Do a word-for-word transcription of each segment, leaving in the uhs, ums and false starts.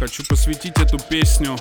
Хочу посвятить эту песню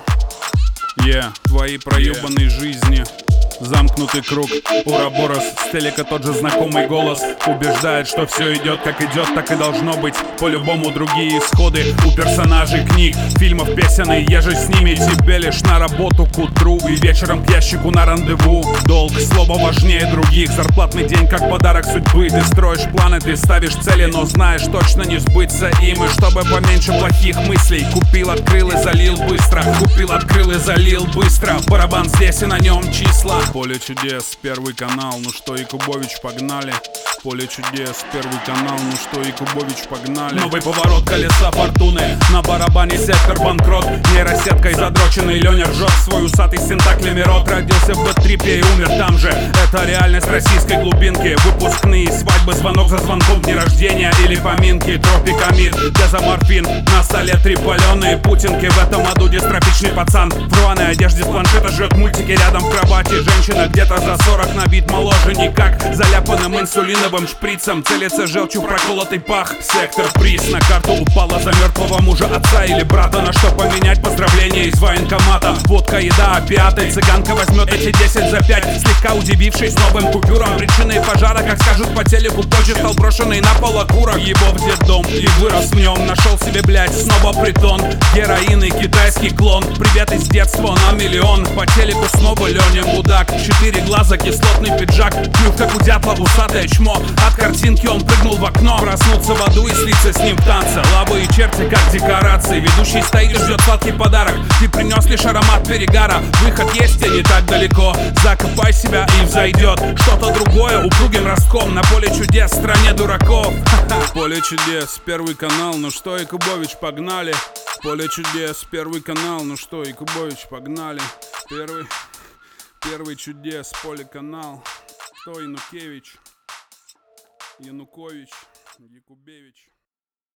yeah, твоей проебанной yeah. жизни. Замкнутый круг, Ураборос, с телека тот же знакомый голос убеждает, что все идет как идет, так и должно быть. По-любому другие исходы у персонажей книг, фильмов, песен, и я же с ними. Тебе лишь на работу к утру и вечером к ящику на рандеву. Долг, слово важнее других, зарплатный день как подарок судьбы. Ты строишь планы, ты ставишь цели, но знаешь, точно не сбыться им. И чтобы поменьше плохих мыслей, купил, открыл и залил быстро. Купил, открыл и залил быстро. Барабан здесь и на нем числа. Поле чудес, первый канал, ну что, Якубович, погнали. Поле чудес, первый канал, ну что, Якубович, погнали. Новый поворот колеса фортуны, на барабане сектор банкрот. Нейросеткой задроченный Леня ржет свой усатый синтаклями рот. Родился в бэт-трипе и умер там же. Это реальность российской глубинки. Выпускные, свадьбы, звонок за звонком, дни рождения или поминки. Тропикамид, дезоморфин, на столе три паленые путинки. В этом аду дистрофичный пацан в рваной одежде с планшета жрет мультики рядом в кровати. Женщина где-то за сорок, на вид моложе никак, заляпанным инсулиновым шприцем. Целится желчью в проколотый пах. Сектор приз, на карту упала за мертвого мужа, отца или брата. На что поменять поздравления из военкомата. Водка, еда, опиаты. Цыганка возьмет эти десять за пять, слегка удивившись новым купюрам. Причиной пожара, как скажут по телеку, позже стал брошенный на пол окурок. Его в детдом и вырос в нем. Нашел себе, блять, снова притон. Героин и китайский клон. Привет из детства на миллион. По телеку снова Леня мудак. Четыре глаза, кислотный пиджак. Клюв как у дятла, усатое чмо. От картинки он прыгнул в окно. Проснуться в аду и слиться с ним в танце. Лабы и черти как декорации. Ведущий стоит и ждет сладкий подарок. Ты принес лишь аромат перегара. Выход есть и не так далеко. Закопай себя и взойдет что-то другое упругим ростком. На поле чудес, в стране дураков. Поле чудес, первый канал, ну что, Якубович, погнали. Поле чудес, первый канал, ну что, Якубович, погнали. Первый, первый чудес, поле канал. Кто, Янукевич, Янукович, Якубевич.